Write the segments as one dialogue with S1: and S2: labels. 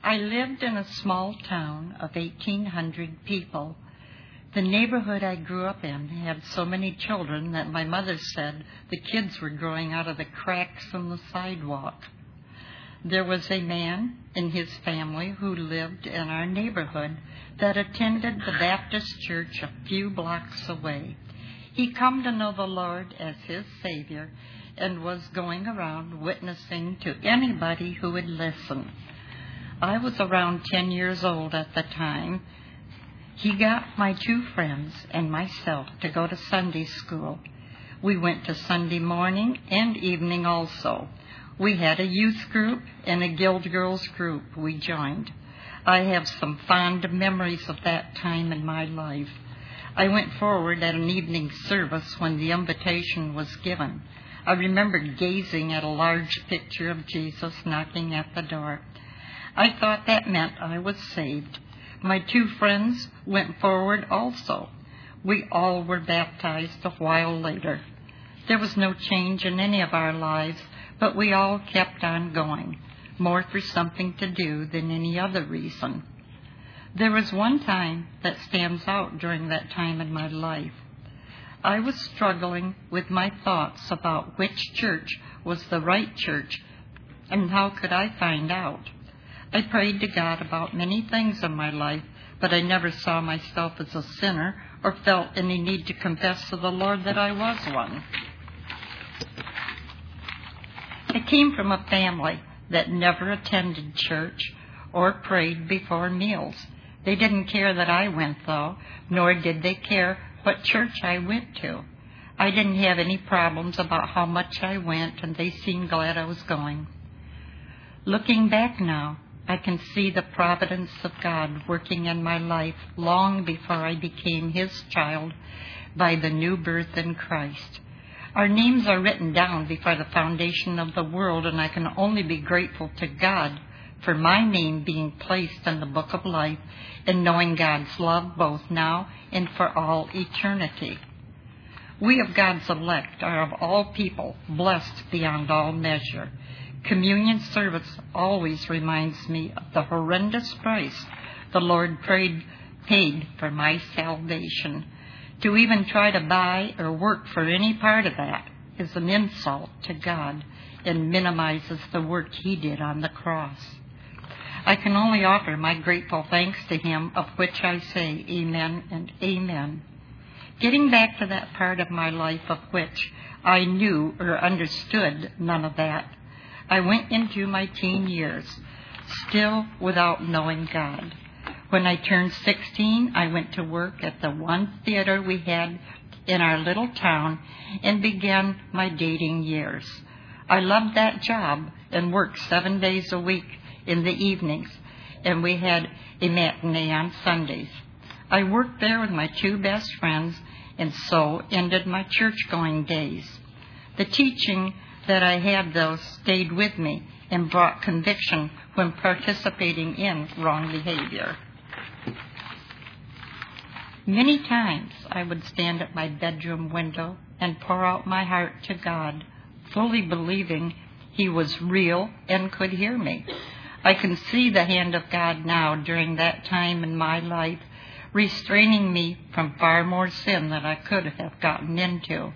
S1: I lived in a small town of 1,800 people. The neighborhood I grew up in had so many children that my mother said the kids were growing out of the cracks in the sidewalk. There was a man in his family who lived in our neighborhood that attended the Baptist church a few blocks away. He come to know the Lord as his Savior and was going around witnessing to anybody who would listen. I was around 10 years old at the time. He got my 2 friends and myself to go to Sunday school. We went to Sunday morning and evening also. We had a youth group and a Guild Girls group we joined. I have some fond memories of that time in my life. I went forward at an evening service when the invitation was given. I remember gazing at a large picture of Jesus knocking at the door. I thought that meant I was saved. My 2 friends went forward also. We all were baptized a while later. There was no change in any of our lives, but we all kept on going, more for something to do than any other reason. There was one time that stands out during that time in my life. I was struggling with my thoughts about which church was the right church and how could I find out. I prayed to God about many things in my life, but I never saw myself as a sinner or felt any need to confess to the Lord that I was one. I came from a family that never attended church or prayed before meals. They didn't care that I went, though, nor did they care what church I went to. I didn't have any problems about how much I went, and they seemed glad I was going. Looking back now, I can see the providence of God working in my life long before I became His child by the new birth in Christ. Our names are written down before the foundation of the world, and I can only be grateful to God for my name being placed in the book of life and knowing God's love both now and for all eternity. We of God's elect are of all people blessed beyond all measure. Communion service always reminds me of the horrendous price the Lord paid for my salvation. To even try to buy or work for any part of that is an insult to God and minimizes the work He did on the cross. I can only offer my grateful thanks to Him, of which I say amen and amen. Getting back to that part of my life of which I knew or understood none of that, I went into my teen years, still without knowing God. When I turned 16, I went to work at the one theater we had in our little town and began my dating years. I loved that job and worked 7 days a week in the evenings, and we had a matinee on Sundays. I worked there with my 2 best friends, and so ended my church-going days. The teaching that I had, though, stayed with me and brought conviction when participating in wrong behavior. Many times I would stand at my bedroom window and pour out my heart to God, fully believing He was real and could hear me. I can see the hand of God now during that time in my life, restraining me from far more sin than I could have gotten into.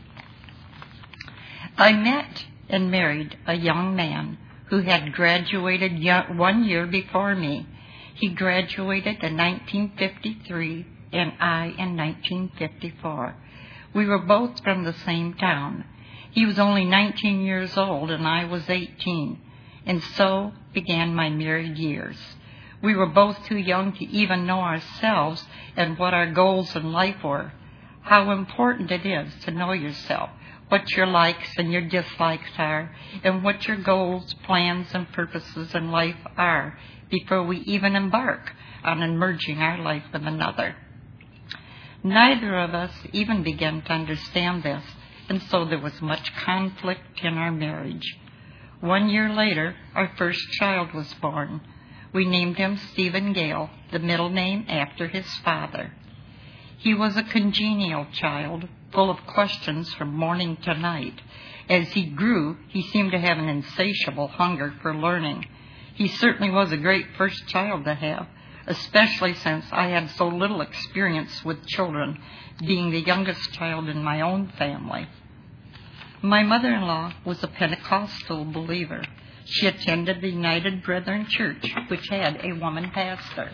S1: I met and married a young man who had graduated 1 year before me. He graduated in 1953 and I in 1954. We were both from the same town. He was only 19 years old and I was 18, and so began my married years. We were both too young to even know ourselves and what our goals in life were. How important it is to know yourself, what your likes and your dislikes are, and what your goals, plans, and purposes in life are before we even embark on merging our life with another. Neither of us even began to understand this, and so there was much conflict in our marriage. 1 year later, our first child was born. We named him Stephen Gale, the middle name after his father. He was a congenial child, full of questions from morning to night. As he grew, he seemed to have an insatiable hunger for learning. He certainly was a great first child to have, especially since I had so little experience with children, being the youngest child in my own family. My mother-in-law was a Pentecostal believer. She attended the United Brethren Church, which had a woman pastor.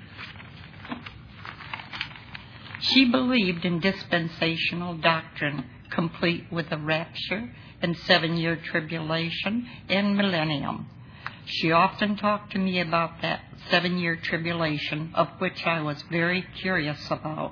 S1: She believed in dispensational doctrine, complete with a rapture and 7-year tribulation and millennium. She often talked to me about that 7-year tribulation, of which I was very curious about.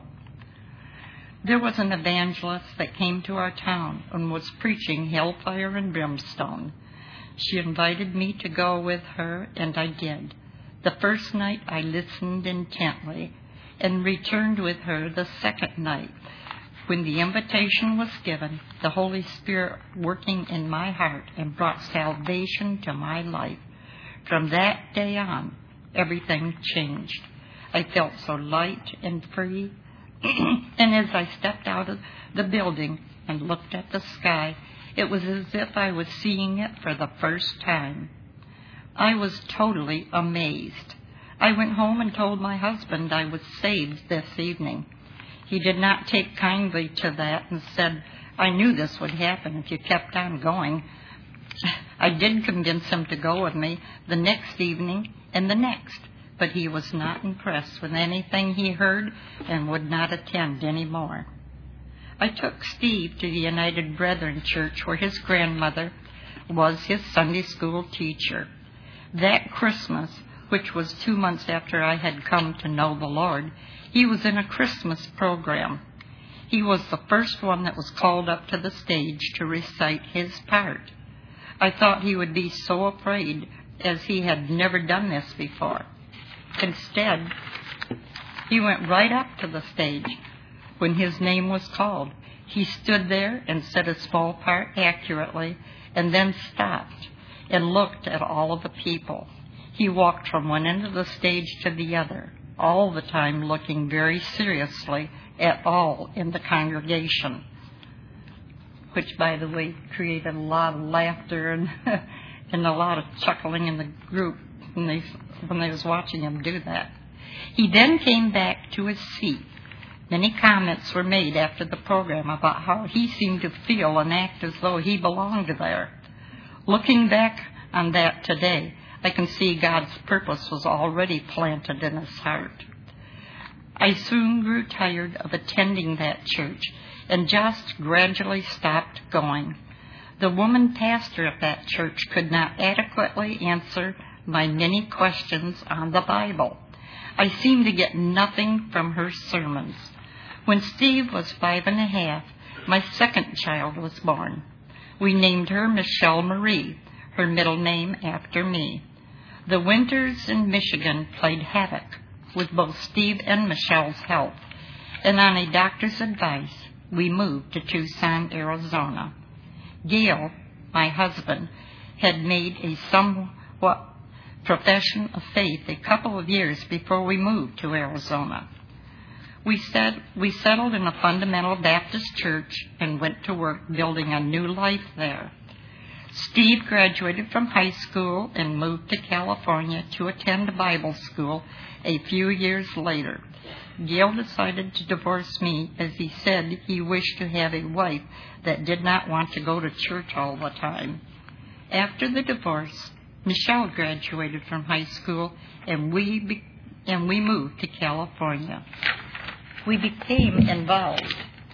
S1: There was an evangelist that came to our town and was preaching hellfire and brimstone. She invited me to go with her, and I did. The first night I listened intently and returned with her the second night. When the invitation was given, the Holy Spirit working in my heart and brought salvation to my life. From that day on, everything changed. I felt so light and free. And as I stepped out of the building and looked at the sky, it was as if I was seeing it for the first time. I was totally amazed. I went home and told my husband I was saved this evening. He did not take kindly to that and said, "I knew this would happen if you kept on going." I did convince him to go with me the next evening and the next, but he was not impressed with anything he heard and would not attend any more. I took Steve to the United Brethren Church, where his grandmother was his Sunday school teacher. That Christmas, which was 2 months after I had come to know the Lord, he was in a Christmas program. He was the first one that was called up to the stage to recite his part. I thought he would be so afraid, as he had never done this before. Instead, he went right up to the stage. When his name was called, he stood there and said a small part accurately, and then stopped and looked at all of the people. He walked from one end of the stage to the other, all the time looking very seriously at all in the congregation, which, by the way, created a lot of laughter and and a lot of chuckling in the group when they was watching him do that. He then came back to his seat. Many comments were made after the program about how he seemed to feel and act as though he belonged there. Looking back on that today, I can see God's purpose was already planted in his heart. I soon grew tired of attending that church and just gradually stopped going. The woman pastor of that church could not adequately answer my many questions on the Bible. I seemed to get nothing from her sermons. When Steve was 5.5, my second child was born. We named her Michelle Marie, her middle name after me. The winters in Michigan played havoc with both Steve and Michelle's health, and on a doctor's advice, we moved to Tucson, Arizona. Gail, my husband, had made a somewhat profession of faith a couple of years before we moved to Arizona. We settled in a fundamental Baptist church and went to work building a new life there. Steve graduated from high school and moved to California to attend Bible school a few years later. Gail decided to divorce me, as he said he wished to have a wife that did not want to go to church all the time. After the divorce, Michelle graduated from high school, and we moved to California. We became involved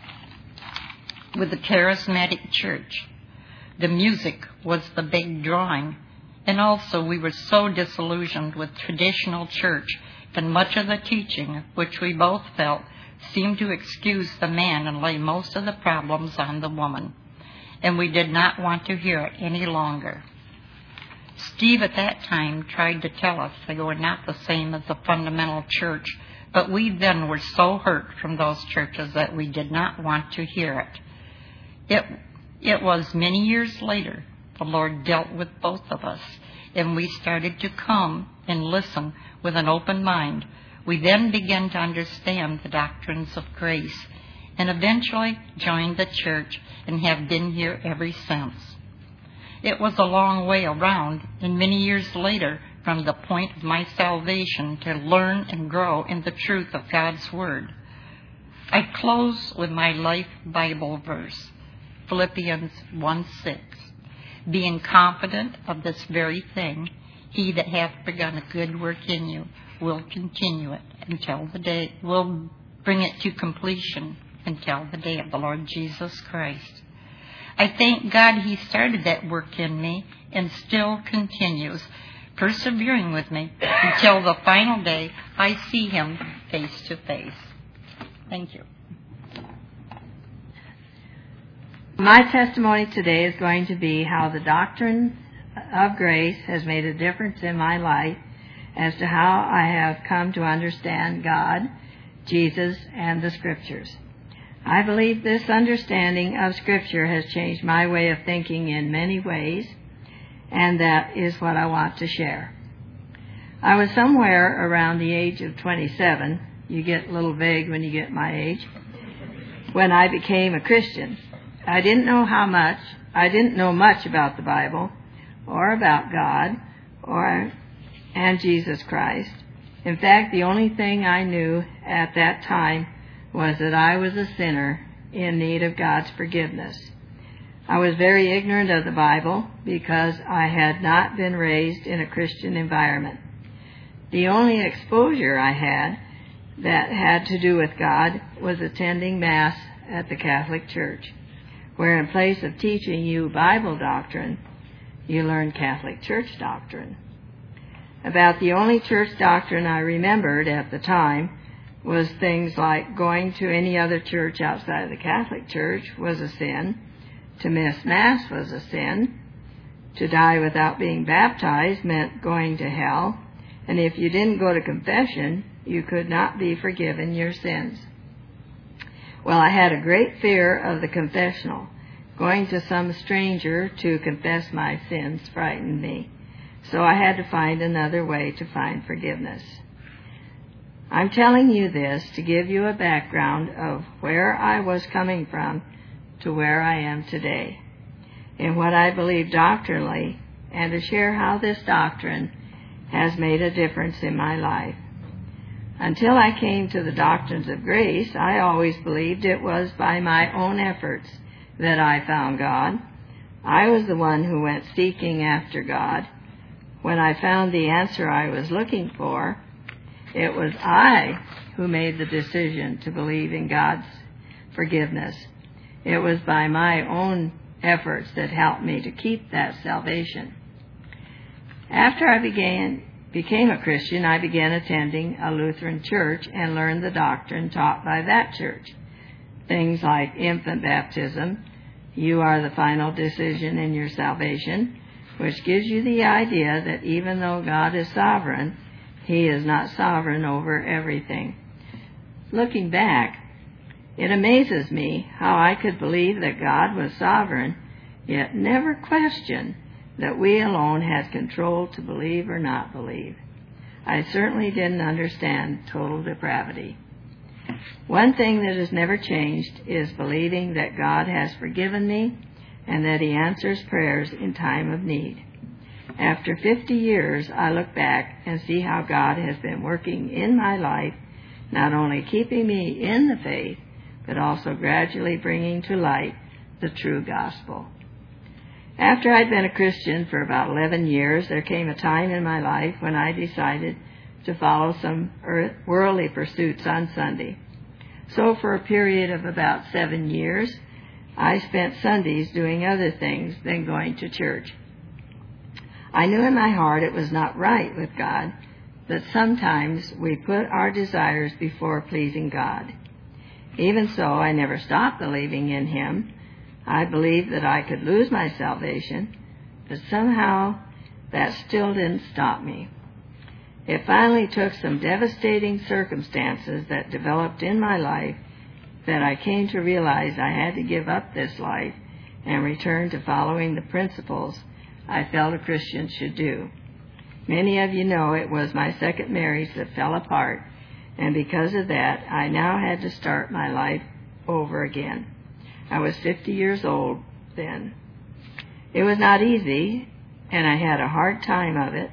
S1: with the charismatic church. The music was the big drawing, and also we were so disillusioned with traditional church and much of the teaching, which we both felt seemed to excuse the man and lay most of the problems on the woman, and we did not want to hear it any longer. Steve at that time tried to tell us they were not the same as the fundamental church, but we then were so hurt from those churches that we did not want to hear it. It was many years later the Lord dealt with both of us, and we started to come and listen with an open mind. We then began to understand the doctrines of grace, and eventually joined the church and have been here ever since. It was a long way around, and many years later, from the point of my salvation to learn and grow in the truth of God's Word. I close with my life Bible verse, Philippians 1:6. Being confident of this very thing, he that hath begun a good work in you will continue it until the day, will bring it to completion until the day of the Lord Jesus Christ. I thank God he started that work in me and still continues, persevering with me until the final day I see him face to face. Thank you.
S2: My testimony today is going to be how the doctrine of grace has made a difference in my life as to how I have come to understand God, Jesus, and the Scriptures. I believe this understanding of Scripture has changed my way of thinking in many ways, and that is what I want to share. I was somewhere around the age of 27. You get a little vague when you get my age. When I became a Christian, I didn't know much about the Bible or about God and Jesus Christ. In fact, the only thing I knew at that time was that I was a sinner in need of God's forgiveness. I was very ignorant of the Bible because I had not been raised in a Christian environment. The only exposure I had that had to do with God was attending Mass at the Catholic Church, where in place of teaching you Bible doctrine, you learn Catholic Church doctrine. About the only church doctrine I remembered at the time was things like going to any other church outside of the Catholic Church was a sin, to miss Mass was a sin, to die without being baptized meant going to hell, and if you didn't go to confession, you could not be forgiven your sins. Well, I had a great fear of the confessional. Going to some stranger to confess my sins frightened me, so I had to find another way to find forgiveness. I'm telling you this to give you a background of where I was coming from to where I am today, and what I believe doctrinally, and to share how this doctrine has made a difference in my life. Until I came to the doctrines of grace, I always believed it was by my own efforts that I found God. I was the one who went seeking after God. When I found the answer I was looking for, it was I who made the decision to believe in God's forgiveness. It was by my own efforts that helped me to keep that salvation. After I became a Christian, I began attending a Lutheran church and learned the doctrine taught by that church. Things like infant baptism, you are the final decision in your salvation, which gives you the idea that even though God is sovereign, he is not sovereign over everything. Looking back, it amazes me how I could believe that God was sovereign, yet never question that we alone had control to believe or not believe. I certainly didn't understand total depravity. One thing that has never changed is believing that God has forgiven me and that he answers prayers in time of need. After 50 years, I look back and see how God has been working in my life, not only keeping me in the faith, but also gradually bringing to light the true gospel. After I'd been a Christian for about 11 years, there came a time in my life when I decided to follow some worldly pursuits on Sunday. So for a period of about 7 years, I spent Sundays doing other things than going to church. I knew in my heart it was not right with God, that sometimes we put our desires before pleasing God. Even so, I never stopped believing in him. I believed that I could lose my salvation, but somehow that still didn't stop me. It finally took some devastating circumstances that developed in my life that I came to realize I had to give up this life and return to following the principles I felt a Christian should do. Many of you know it was my second marriage that fell apart, and because of that, I now had to start my life over again. I was 50 years old then. It was not easy, and I had a hard time of it,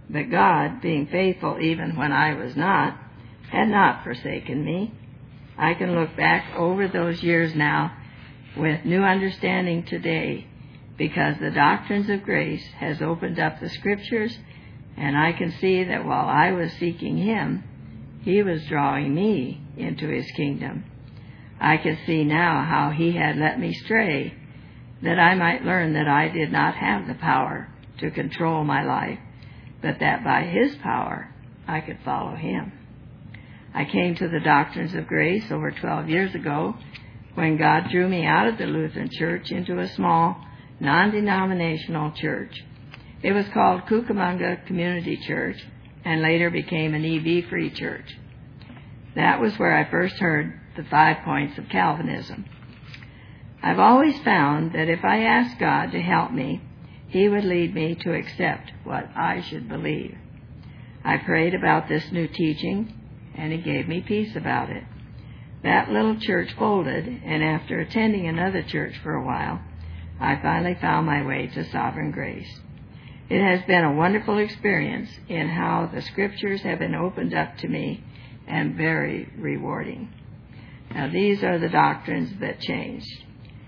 S2: But God, being faithful even when I was not, had not forsaken me. I can look back over those years now with new understanding today, because the doctrines of grace has opened up the Scriptures, and I can see that while I was seeking Him, He was drawing me into His kingdom. I can see now how He had let me stray, that I might learn that I did not have the power to control my life, but that by His power I could follow Him. I came to the doctrines of grace over 12 years ago when God drew me out of the Lutheran Church into a small, non-denominational church. It was called Cucamonga Community Church and later became an EV-free church. That was where I first heard the 5 points of Calvinism. I've always found that if I asked God to help me, He would lead me to accept what I should believe. I prayed about this new teaching, and He gave me peace about it. That little church folded, and after attending another church for a while, I finally found my way to Sovereign Grace. It has been a wonderful experience in how the Scriptures have been opened up to me, and very rewarding. Now, these are the doctrines that changed.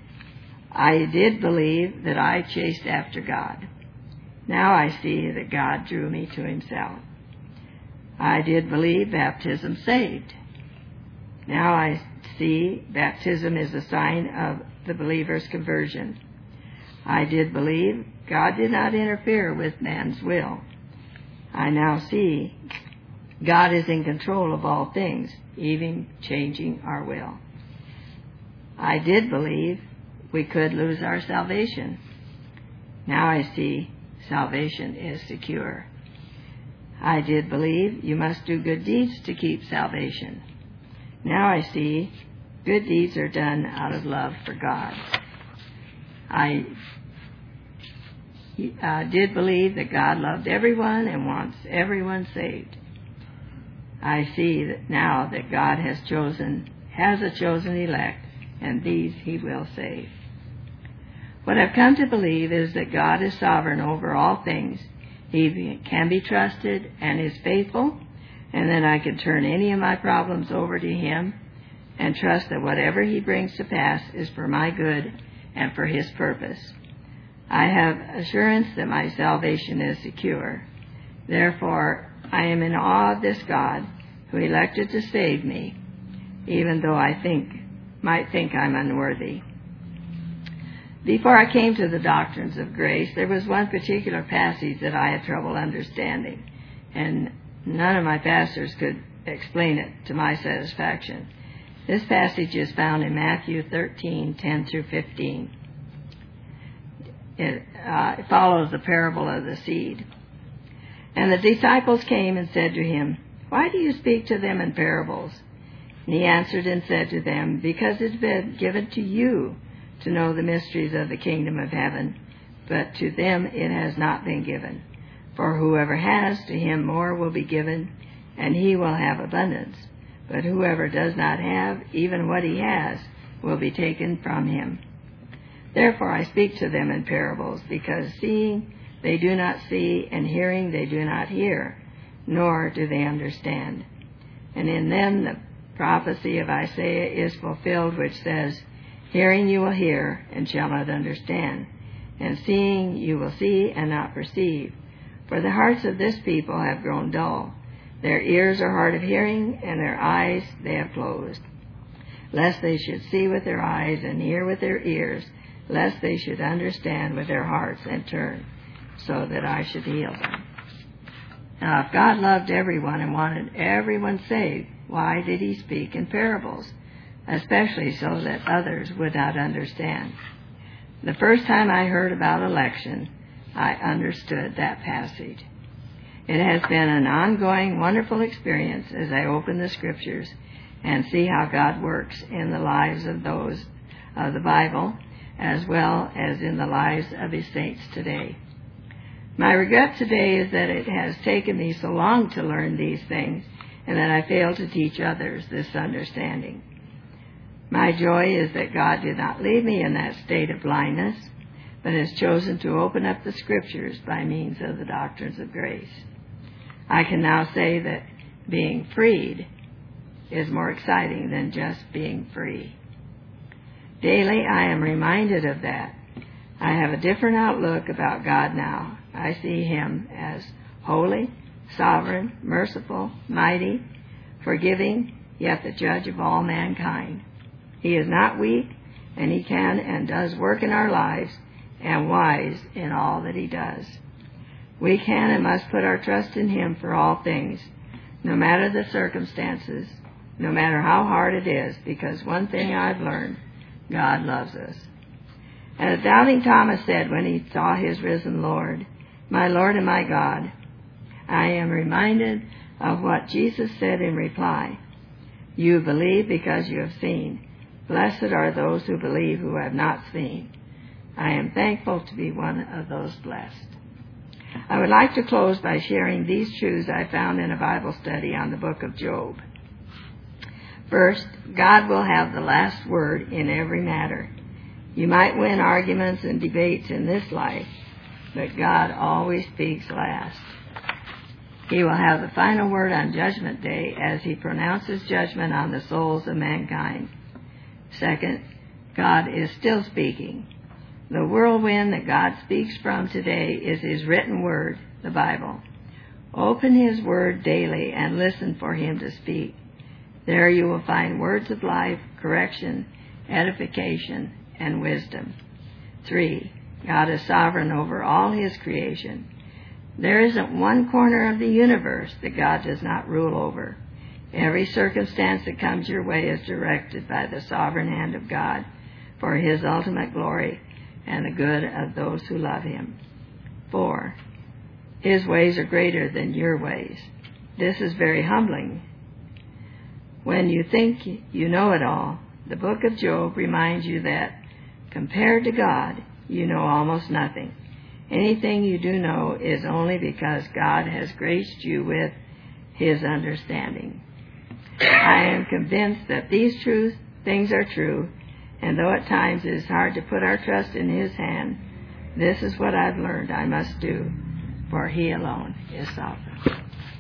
S2: I did believe that I chased after God. Now I see that God drew me to Himself. I did believe baptism saved. Now I see baptism is a sign of the believer's conversion. I did believe God did not interfere with man's will. I now see God is in control of all things, even changing our will. I did believe we could lose our salvation. Now I see salvation is secure. I did believe you must do good deeds to keep salvation. Now I see good deeds are done out of love for God. I did believe that God loved everyone and wants everyone saved. I see that now that God has a chosen elect, and these He will save. What I've come to believe is that God is sovereign over all things. He can be trusted and is faithful, and that I can turn any of my problems over to Him and trust that whatever He brings to pass is for my good and for His purpose. I have assurance that my salvation is secure. Therefore, I am in awe of this God who elected to save me, even though I might think I'm unworthy. Before I came to the doctrines of grace, there was one particular passage that I had trouble understanding, and none of my pastors could explain it to my satisfaction. This passage is found in Matthew 13:10 through 15. It follows the parable of the seed. And the disciples came and said to Him, "Why do you speak to them in parables?" And He answered and said to them, "Because it's been given to you to know the mysteries of the kingdom of heaven, but to them it has not been given. For whoever has, to him more will be given, and he will have abundance. But whoever does not have, even what he has, will be taken from him. Therefore I speak to them in parables, because seeing they do not see, and hearing they do not hear, nor do they understand. And in them the prophecy of Isaiah is fulfilled, which says, Hearing you will hear, and shall not understand, and seeing you will see, and not perceive. For the hearts of this people have grown dull. Their ears are hard of hearing, and their eyes they have closed, lest they should see with their eyes, and hear with their ears, lest they should understand with their hearts, and turn, so that I should heal them." Now, if God loved everyone and wanted everyone saved, why did He speak in parables? Especially so that others would not understand. The first time I heard about election, I understood that passage. It has been an ongoing, wonderful experience as I open the Scriptures and see how God works in the lives of those of the Bible, as well as in the lives of His saints today. My regret today is that it has taken me so long to learn these things, and that I failed to teach others this understanding. My joy is that God did not leave me in that state of blindness, but has chosen to open up the Scriptures by means of the doctrines of grace. I can now say that being freed is more exciting than just being free. Daily I am reminded of that. I have a different outlook about God now. I see Him as holy, sovereign, merciful, mighty, forgiving, yet the judge of all mankind. He is not weak, and He can and does work in our lives, and wise in all that He does. We can and must put our trust in Him for all things, no matter the circumstances, no matter how hard it is, because one thing I've learned, God loves us. As doubting Thomas said when he saw his risen Lord, "My Lord and my God," I am reminded of what Jesus said in reply, "You believe because you have seen. Blessed are those who believe who have not seen." I am thankful to be one of those blessed. I would like to close by sharing these truths I found in a Bible study on the book of Job. First, God will have the last word in every matter. You might win arguments and debates in this life, but God always speaks last. He will have the final word on Judgment Day as He pronounces judgment on the souls of mankind. Second, God is still speaking. The whirlwind that God speaks from today is His written word, the Bible. Open His word daily and listen for Him to speak. There you will find words of life, correction, edification, and wisdom. 3. God is sovereign over all His creation. There isn't one corner of the universe that God does not rule over. Every circumstance that comes your way is directed by the sovereign hand of God for His ultimate glory and the good of those who love Him. 4. His ways are greater than your ways. This is very humbling. When you think you know it all, the book of Job reminds you that, compared to God, you know almost nothing. Anything you do know is only because God has graced you with His understanding. I am convinced that these things are true, and though at times it is hard to put our trust in His hand, this is what I've learned I must do, for He alone is sovereign.